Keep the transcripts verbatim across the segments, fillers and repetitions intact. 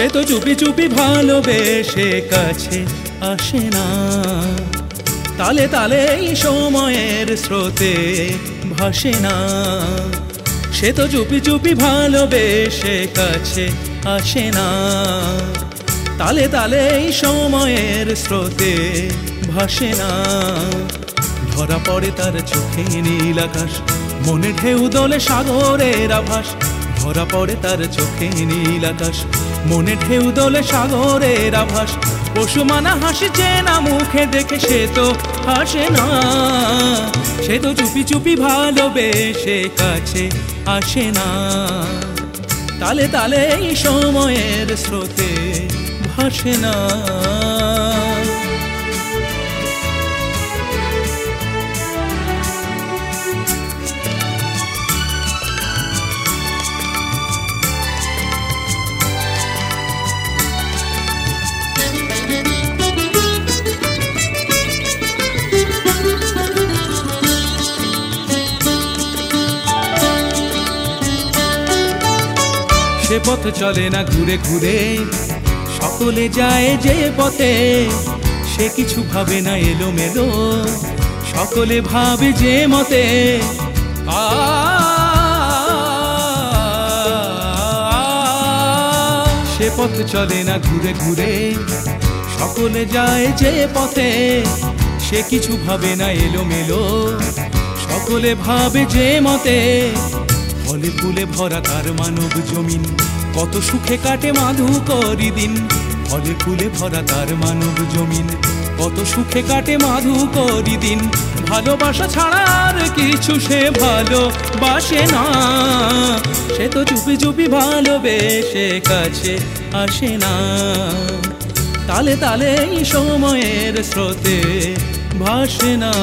সে তো চুপি চুপি ভালোবেসে কাছে আসে না, তালে তালে সময়ের স্রোতে ভাসে না। সে তো চুপি চুপি ভালোবেসে কাছে আসে না, তালে তালে সময়ের স্রোতে ভাসে না। ধরা পড়ে তার চোখে নীল আকাশ, মনে ঢেউ দোলে সাগরের আভাস। ধরা পড়ে তার চোখে নীল আকাশ, মনে ঢেউ দোলে সাগরের আভাস। পশু মানা হাসছে না মুখে দেখে সে তো হাসে না, সে তো চুপি চুপি ভালোবেসে কাছে আসে না, তালে তালে সময়ের স্রোতে ভাসে না। সে পথ চলে না ঘুরে ঘুরে, সকলে যায় যে পথে। সে কিছু ভাবে না এলোমেলো, সকলে ভাবে যে মতে। আ সে পথ চলে না ঘুরে ঘুরে, সকলে যায় যে পথে। সে কিছু ভাবে না এলোমেলো, সকলে ভাবে যে মতে। ফলে ফুলে ভরা তার মানব জমিন, কত সুখে কাটে মাধুকরী দিন। ফলে ফুলে ভরা তার মানব জমিন, কত সুখে কাটে মাধুকরী দিন। ভালোবাসা ছাড়া আর কিছু সে ভালোবাসে না, সে তো চুপি চুপি ভালোবেসে কাছে আসে না, তালে তালে সময়ের স্রোতে ভাসে না।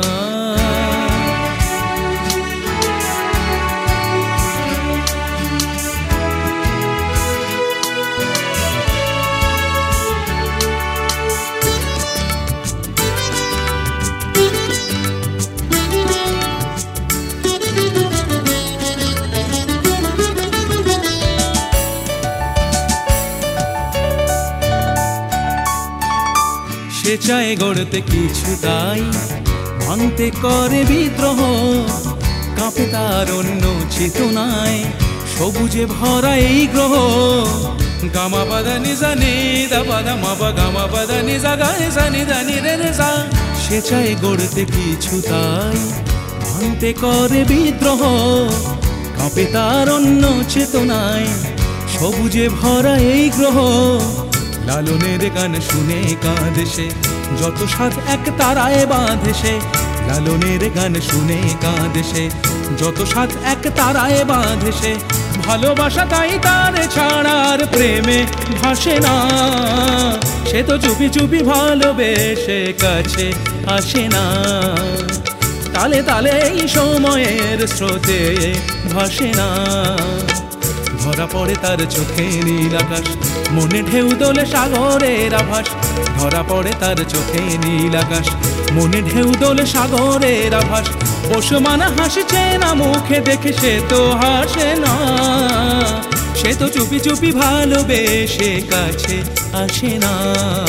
সে চায় গড়তে কিছু তাই ভাঙতে করে বিদ্রোহ। কাঁপে তার অন্য চেতনায় সবুজে ভরা এই গ্রহ। গামা পাদা নিজা নি দা পাদা মাপা গামা পাদা নিজা গায়ে জানি দানি রে রে যা। সে চায় গড়তে কিছু তাই ভাঙতে করে বিদ্রোহ। কাঁপে তার অন্য চেতনায় সবুজে ভরা এই গ্রহ। লালনের গান শুনে কাঁদে সে, যত সাত এক তারায় বাঁধে সে। লালনের গান শুনে কাঁদে সে, যত সাত এক তারায় বাঁধে সে। ভালোবাসা তাই তার ছাড়ার প্রেমে ভাসে না, সে তো চুপি চুপি ভালোবেসে কাছে আসে না, তালে তালে সময়ের স্রোতে ভাসে না। ধরা পড়ে তার চোখে নীল আকাশ, মনে ঢেউ দোলে সাগরের আভাস। ধরা পড়ে তার চোখে নীল আকাশ, মনে ঢেউ দোলে সাগরের আভাস। পশু মানা হাসছে না মুখে দেখে সে তো হাসে না, সে তো চুপি চুপি ভালোবেসে কাছে আসে না,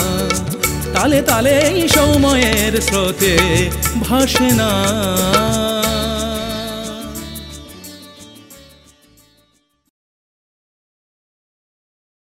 তালে তালে সময়ের স্রোতে ভাসে না।